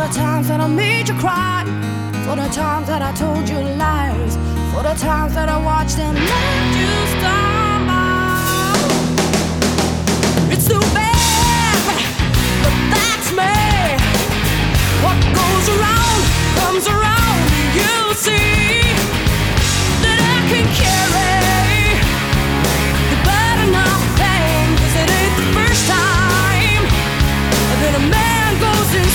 the times that I made you cry, for the times that I told you lies, for the times that I watched and laughed.